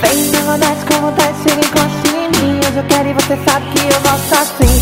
Vem, me enlouquece com vontade, chega e encoste em mim. Hoje eu quero e você sabe que eu gosto assim.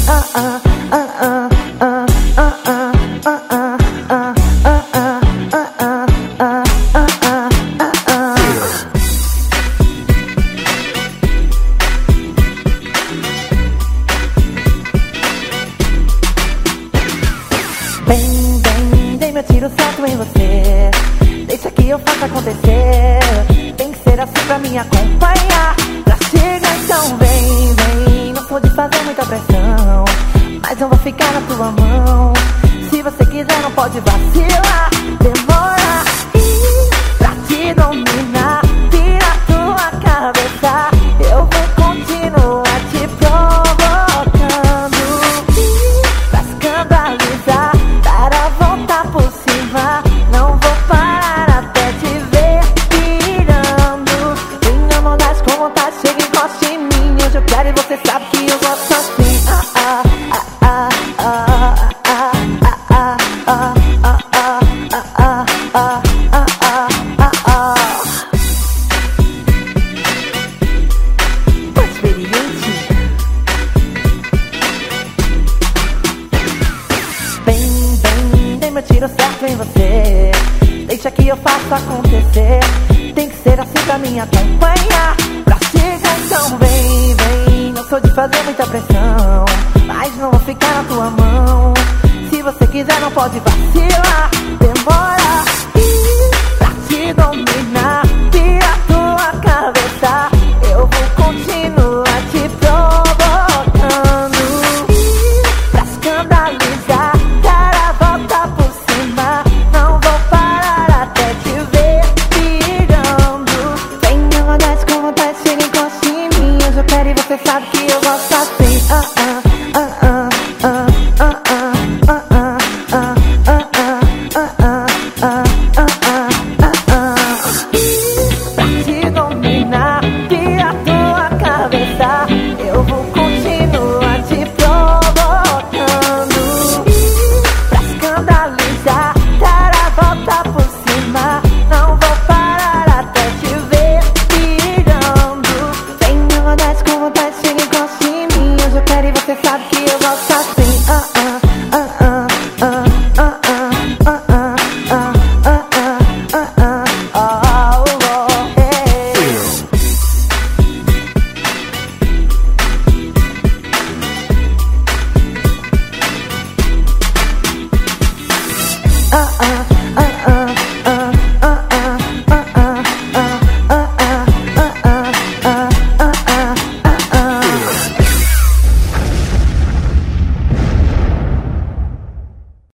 Vem, meu tiro certo em você. Deixa que eu faça acontecer. Tem que ser assim pra me acompanhar. Pra chegar então vem. Não sou de fazer muita pressão, mas eu vou ficar na tua mão. Se você quiser não pode vacilar. Demora pra te dominar. Vira tua cabeça. Eu vou continuar te provocando pra escandalizar. Para voltar por cima. Não vou parar até te ver pirando. Vem na maldade com vontade, chega e encoste em mim. Hoje eu quero e você sabe que eu gosto assim. Vem, meu tiro certo em você. Deixa que eu faça acontecer. Tem que ser assim pra me acompanhar. Pra chegar então vem. Não sou de fazer muita pressão, mas não vou ficar na tua mão. Se você quiser não pode vacilar.